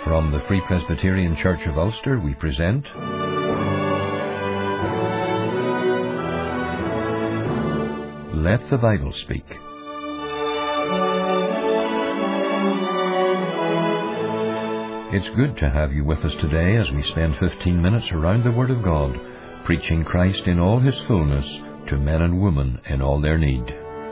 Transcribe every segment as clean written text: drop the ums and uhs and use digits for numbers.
From the Free Presbyterian Church of Ulster, we present Let the Bible Speak. It's good to have you with us today as we spend 15 minutes around the Word of God, preaching Christ in all His fullness to men and women in all their need.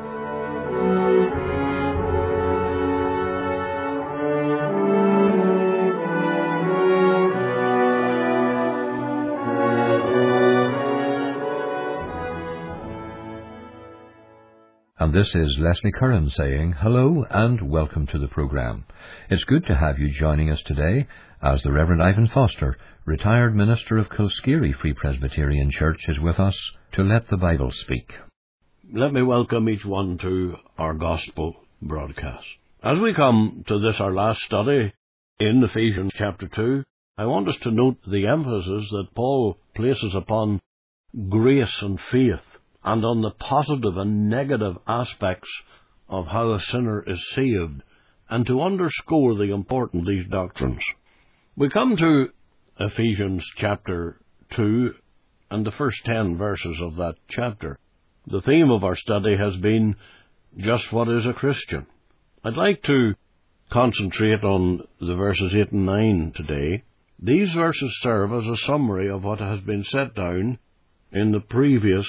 And this is Leslie Curran saying hello and welcome to the programme. It's good to have you joining us today as the Reverend Ivan Foster, retired minister of Kilskeary Free Presbyterian Church, is with us to Let the Bible Speak. Let me welcome each one to our Gospel broadcast. As we come to this, our last study in Ephesians chapter 2, I want us to note the emphasis that Paul places upon grace and faith, and on the positive and negative aspects of how a sinner is saved, and to underscore the importance of these doctrines. We come to Ephesians chapter 2 and the first 10 verses of that chapter. The theme of our study has been just what is a Christian. I'd like to concentrate on the verses 8 and 9 today. These verses serve as a summary of what has been set down in the previous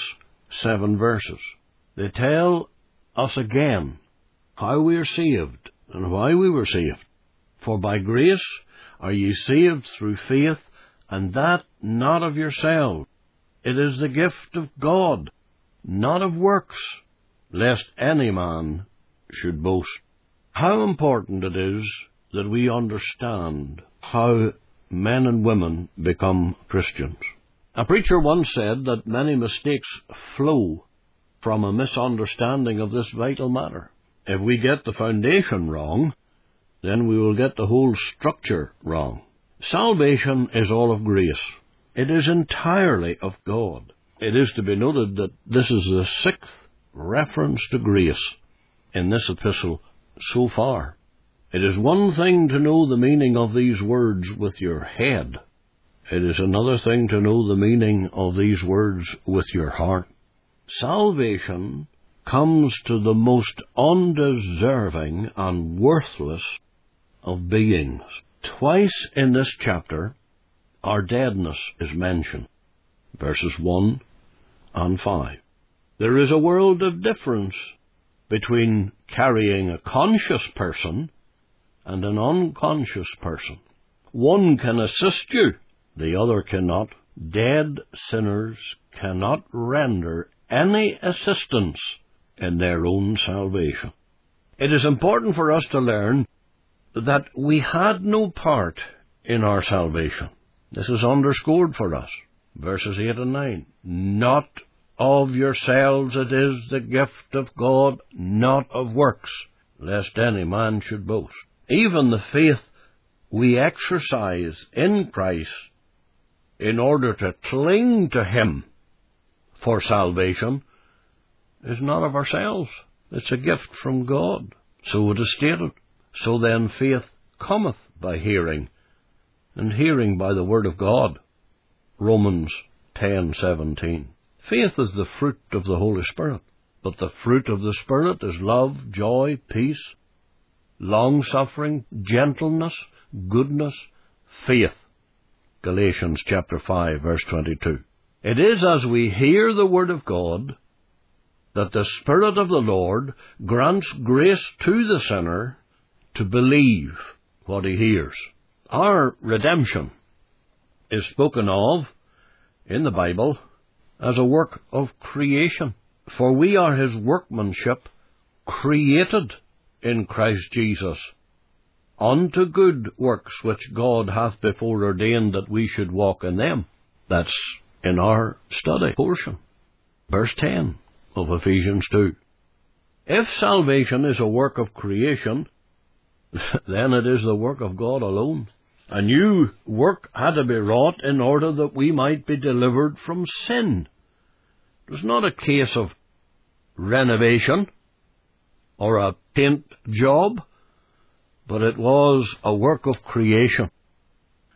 7 verses. They tell us again how we are saved and why we were saved. For by grace are ye saved through faith, and that not of yourselves. It is the gift of God, not of works, lest any man should boast. How important it is that we understand how men and women become Christians. A preacher once said that many mistakes flow from a misunderstanding of this vital matter. If we get the foundation wrong, then we will get the whole structure wrong. Salvation is all of grace. It is entirely of God. It is to be noted that this is the 6th reference to grace in this epistle so far. It is one thing to know the meaning of these words with your head. It is another thing to know the meaning of these words with your heart. Salvation comes to the most undeserving and worthless of beings. Twice in this chapter, our deadness is mentioned, verses 1 and 5. There is a world of difference between carrying a conscious person and an unconscious person. One can assist you, the other cannot. Dead sinners cannot render any assistance in their own salvation. It is important for us to learn that we had no part in our salvation. This is underscored for us. Verses 8 and 9. Not of yourselves it is the gift of God, not of works, lest any man should boast. Even the faith we exercise in Christ in order to cling to Him for salvation is not of ourselves. It's a gift from God. So it is stated. So then faith cometh by hearing, and hearing by the word of God. Romans 10:17. Faith is the fruit of the Holy Spirit, but the fruit of the Spirit is love, joy, peace, long-suffering, gentleness, goodness, faith. Galatians chapter 5, verse 22. It is as we hear the word of God that the Spirit of the Lord grants grace to the sinner to believe what he hears. Our redemption is spoken of in the Bible as a work of creation. For we are His workmanship, created in Christ Jesus, unto good works which God hath before ordained that we should walk in them. That's in our study portion. Verse 10 of Ephesians 2. If salvation is a work of creation, then it is the work of God alone. A new work had to be wrought in order that we might be delivered from sin. It was not a case of renovation or a paint job, but it was a work of creation.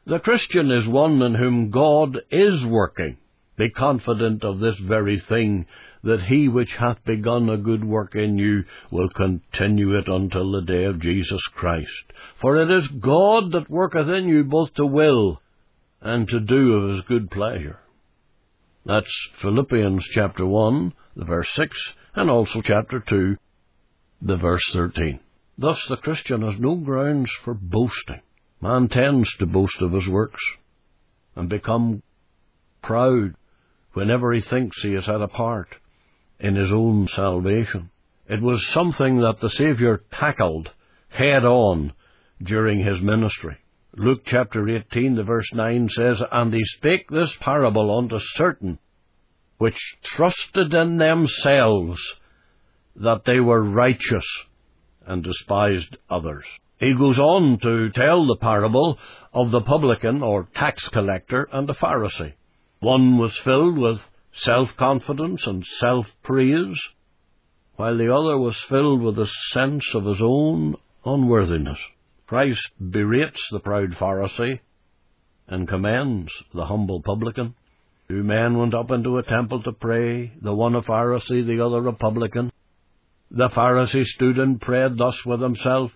The Christian is one in whom God is working. Be confident of this very thing, that he which hath begun a good work in you will continue it until the day of Jesus Christ. For it is God that worketh in you both to will and to do of his good pleasure. That's Philippians chapter 1, the verse 6, and also chapter 2, the verse 13. Thus the Christian has no grounds for boasting. Man tends to boast of his works and become proud whenever he thinks he has had a part in his own salvation. It was something that the Saviour tackled head on during his ministry. Luke chapter 18, the verse 9 says, And he spake this parable unto certain which trusted in themselves that they were righteous, and despised others. He goes on to tell the parable of the publican or tax collector and the Pharisee. One was filled with self-confidence and self-praise, while the other was filled with a sense of his own unworthiness. Christ berates the proud Pharisee and commends the humble publican. 2 men went up into a temple to pray, the one a Pharisee, the other a publican. The Pharisee stood and prayed thus with himself,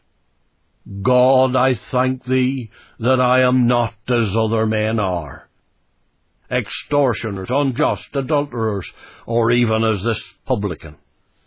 God, I thank thee that I am not as other men are, extortioners, unjust, adulterers, or even as this publican.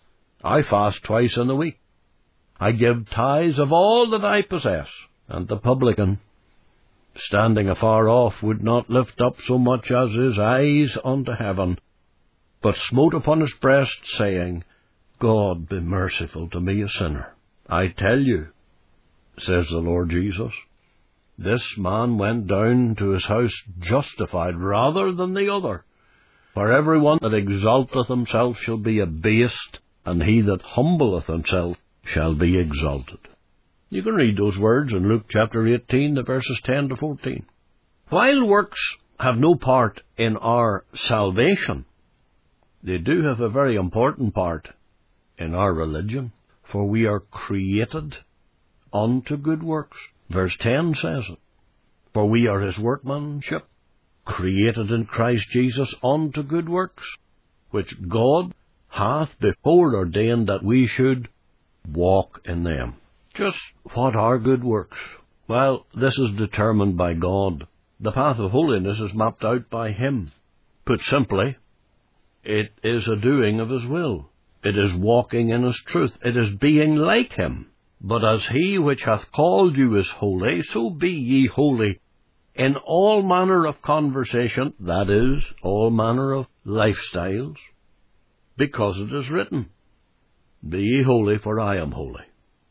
I fast twice in the week. I give tithes of all that I possess. And the publican, standing afar off, would not lift up so much as his eyes unto heaven, but smote upon his breast, saying, God, be merciful to me, a sinner. I tell you, says the Lord Jesus, this man went down to his house justified rather than the other. For every one that exalteth himself shall be abased, and he that humbleth himself shall be exalted. You can read those words in Luke chapter 18, the verses 10 to 14. While works have no part in our salvation, they do have a very important part in our religion, for we are created unto good works. Verse 10 says it. For we are his workmanship, created in Christ Jesus unto good works, which God hath before ordained that we should walk in them. Just what are good works? Well, this is determined by God. The path of holiness is mapped out by him. Put simply, it is a doing of his will. It is walking in his truth. It is being like him. But as he which hath called you is holy, so be ye holy in all manner of conversation, that is, all manner of lifestyles, because it is written, Be ye holy, for I am holy.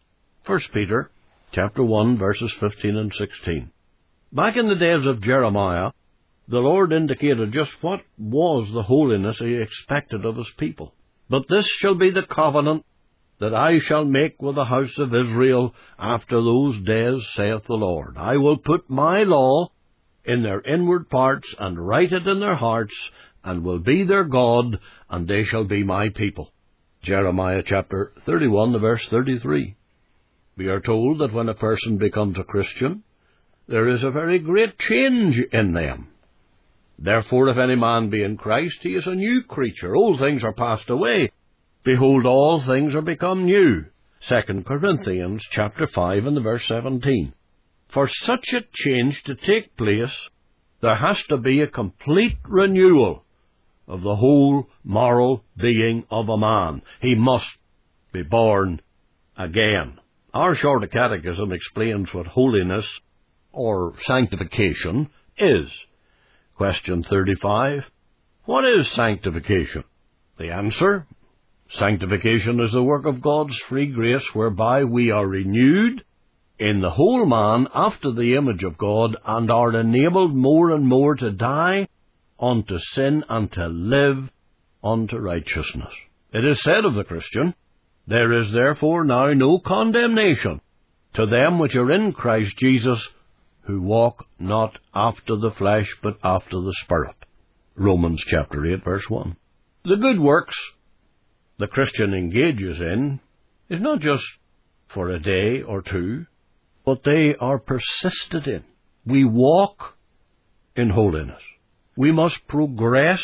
1 Peter chapter 1, verses 15 and 16. Back in the days of Jeremiah, the Lord indicated just what was the holiness he expected of his people. But this shall be the covenant that I shall make with the house of Israel after those days, saith the Lord. I will put my law in their inward parts, and write it in their hearts, and will be their God, and they shall be my people. Jeremiah chapter 31, the verse 33. We are told that when a person becomes a Christian, there is a very great change in them. Therefore, if any man be in Christ, he is a new creature. Old things are passed away. Behold, all things are become new. 2 Corinthians chapter 5 and the verse 17. For such a change to take place, there has to be a complete renewal of the whole moral being of a man. He must be born again. Our Shorter Catechism explains what holiness or sanctification is. Question 35. What is sanctification? The answer: sanctification is the work of God's free grace, whereby we are renewed in the whole man after the image of God, and are enabled more and more to die unto sin and to live unto righteousness. It is said of the Christian, There is therefore now no condemnation to them which are in Christ Jesus, who walk not after the flesh, but after the Spirit. Romans chapter 8, verse 1. The good works the Christian engages in is not just for a day or two, but they are persisted in. we walk in holiness. We must progress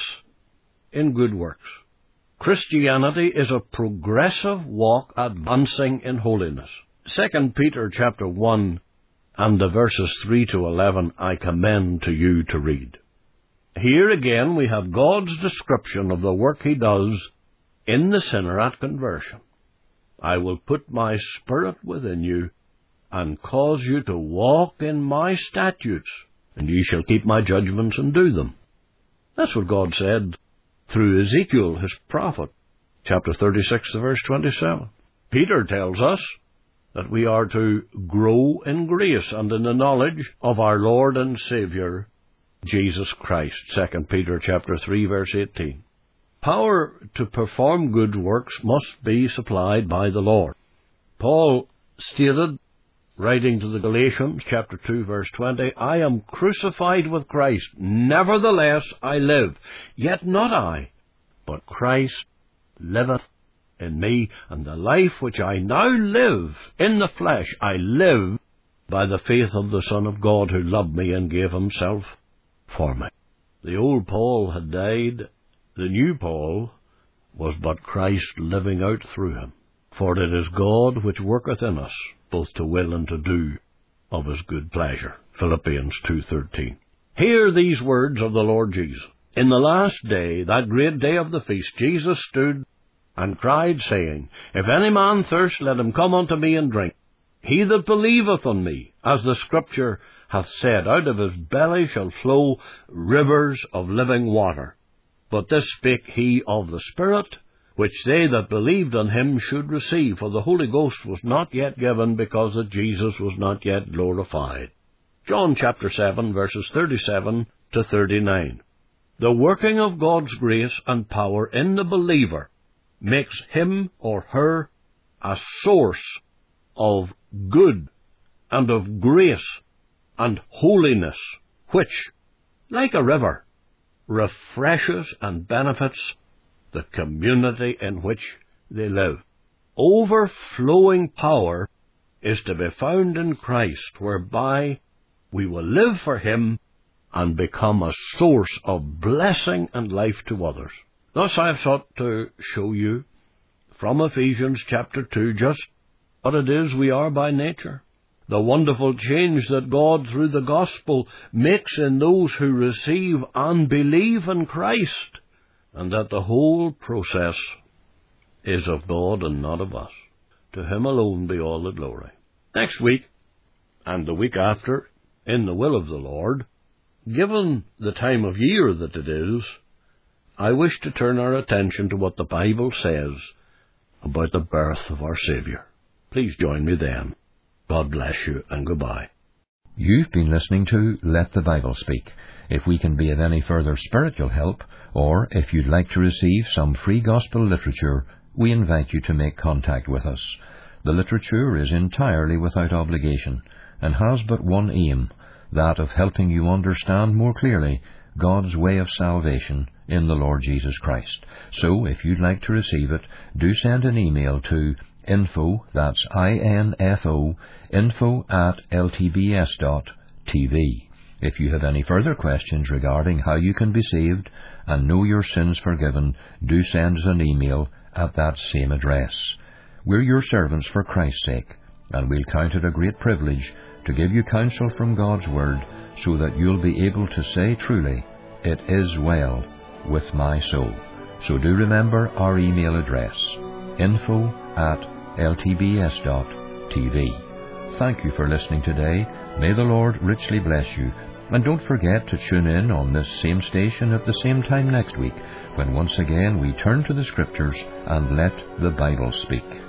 in good works. Christianity is a progressive walk advancing in holiness. 2 Peter chapter 1 and the verses 3 to 11 I commend to you to read. Here again we have God's description of the work he does in the sinner at conversion. I will put my Spirit within you, and cause you to walk in my statutes, and ye shall keep my judgments and do them. That's what God said through Ezekiel, his prophet, chapter 36, verse 27. Peter tells us that we are to grow in grace and in the knowledge of our Lord and Saviour, Jesus Christ, 2 Peter chapter 3, verse 18. Power to perform good works must be supplied by the Lord. Paul stated, writing to the Galatians, chapter 2, verse 20, I am crucified with Christ. Nevertheless I live. Yet not I, but Christ liveth in me. And the life which I now live in the flesh, I live by the faith of the Son of God, who loved me and gave himself for me. The old Paul had died. The new Paul was but Christ living out through him. For it is God which worketh in us, both to will and to do of his good pleasure. Philippians 2:13. Hear these words of the Lord Jesus. In the last day, that great day of the feast, Jesus stood and cried, saying, If any man thirst, let him come unto me and drink. He that believeth on me, as the Scripture hath said, out of his belly shall flow rivers of living water. But this spake he of the Spirit, which they that believed on him should receive, for the Holy Ghost was not yet given, because that Jesus was not yet glorified. John chapter 7, verses 37 to 39. The working of God's grace and power in the believer makes him or her a source of good and of grace and holiness, which, like a river, refreshes and benefits the community in which they live. Overflowing power is to be found in Christ, whereby we will live for him and become a source of blessing and life to others. Thus I have sought to show you from Ephesians chapter 2 just what it is we are by nature, the wonderful change that God through the gospel makes in those who receive and believe in Christ, and that the whole process is of God and not of us. To him alone be all the glory. Next week, and the week after, in the will of the Lord, given the time of year that it is, I wish to turn our attention to what the Bible says about the birth of our Saviour. Please join me then. God bless you, and goodbye. You've been listening to Let the Bible Speak. If we can be of any further spiritual help, or if you'd like to receive some free gospel literature, we invite you to make contact with us. The literature is entirely without obligation, and has but one aim, that of helping you understand more clearly God's way of salvation in the Lord Jesus Christ. So, if you'd like to receive it, do send an email to info, that's I-N-F-O, info@ltbs.tv. If you have any further questions regarding how you can be saved and know your sins forgiven, do send us an email at that same address. We're your servants for Christ's sake, and we'll count it a great privilege to give you counsel from God's Word, so that you'll be able to say truly, "It is well with my soul." So do remember our email address, info@ltbs.tv. Thank you for listening today. May the Lord richly bless you. And don't forget to tune in on this same station at the same time next week, when once again we turn to the Scriptures and let the Bible speak.